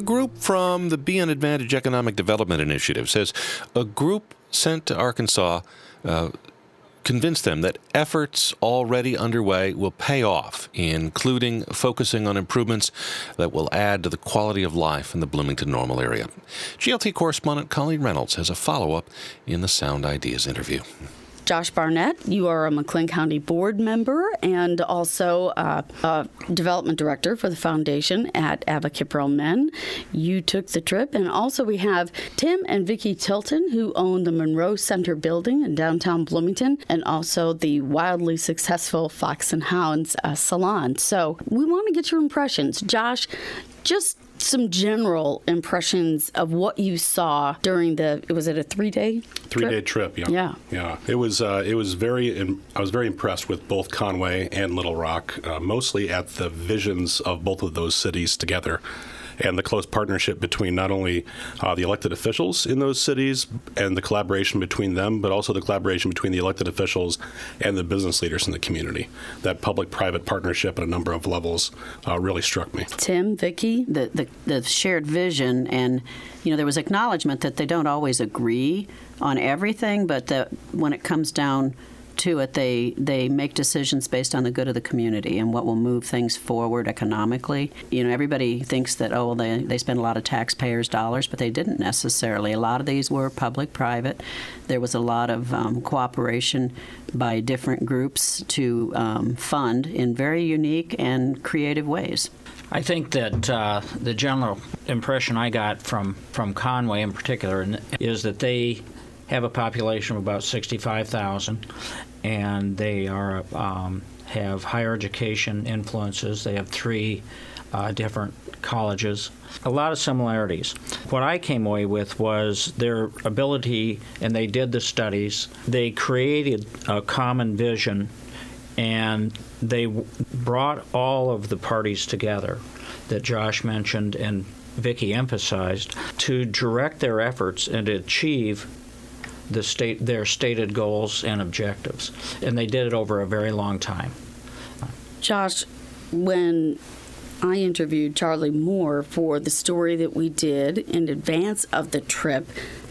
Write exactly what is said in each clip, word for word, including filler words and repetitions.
group from the Be an Advantage Economic Development Initiative says a group sent to Arkansas uh, convinced them that efforts already underway will pay off, including focusing on improvements that will add to the quality of life in the Bloomington Normal area. G L T correspondent Colleen Reynolds has a follow-up in the Sound Ideas interview. Josh Barnett, you are a McLean County board member and also uh, a development director for the foundation at Advocate for All Men. You took the trip, and also we have Tim and Vicki Tilton, who own the Monroe Center building in downtown Bloomington, and also the wildly successful Fox and Hounds uh, salon. So we want to get your impressions. Josh, just some general impressions of what you saw during the, was it a three-day Three-day trip, yeah. Yeah. Yeah. It was, uh, it was very, I was very impressed with both Conway and Little Rock, uh, mostly at the visions of both of those cities together, and the close partnership between not only uh, the elected officials in those cities and the collaboration between them, but also the collaboration between the elected officials and the business leaders in the community. That public-private partnership at a number of levels uh, really struck me. Tim, Vicki? The, the, the shared vision, and you know, there was acknowledgement that they don't always agree on everything, but that when it comes down to it, they they make decisions based on the good of the community and what will move things forward economically. You know, everybody thinks that, oh, well, they, they spend a lot of taxpayers' dollars, but they didn't necessarily. A lot of these were public-private. There was a lot of um, cooperation by different groups to um, fund in very unique and creative ways. I think that uh, the general impression I got from, from Conway in particular is that they have a population of about sixty-five thousand, and they are um, have higher education influences. They have three uh, different colleges. A lot of similarities. What I came away with was their ability, and they did the studies, they created a common vision, and they w- brought all of the parties together that Josh mentioned and Vicki emphasized to direct their efforts and to achieve the state their stated goals and objectives. And they did it over a very long time. Josh, when I interviewed Charlie Moore for the story that we did in advance of the trip,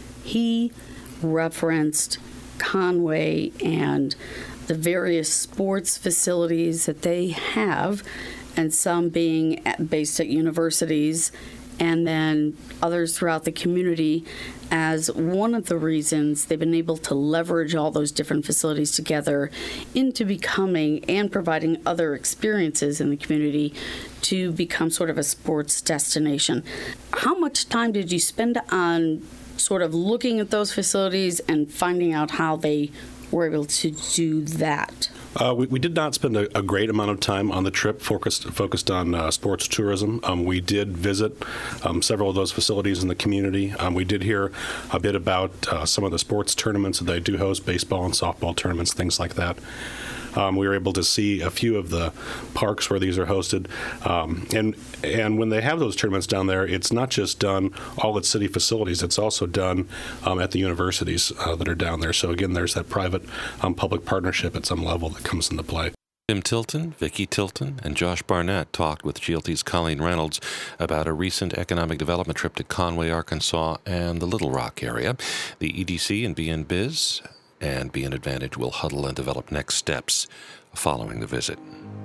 he referenced Conway and the various sports facilities that they have, and some being at, based at universities, and then others throughout the community, as one of the reasons they've been able to leverage all those different facilities together into becoming and providing other experiences in the community to become sort of a sports destination. How much time did you spend on sort of looking at those facilities and finding out how they were able to do that? Uh, we, we did not spend a, a great amount of time on the trip focused focused on uh, sports tourism. Um, we did visit um, several of those facilities in the community. Um, we did hear a bit about uh, some of the sports tournaments that they do host, baseball and softball tournaments, things like that. Um, we were able to see a few of the parks where these are hosted. Um, and and when they have those tournaments down there, it's not just done all at city facilities. It's also done um, at the universities uh, that are down there. So, again, there's that private-public partnership at some level that comes into play. Tim Tilton, Vicki Tilton, and Josh Barnett talked with G L T's Colleen Reynolds about a recent economic development trip to Conway, Arkansas, and the Little Rock area. The E D C and Be in Biz and Be an Advantage will huddle and develop next steps following the visit.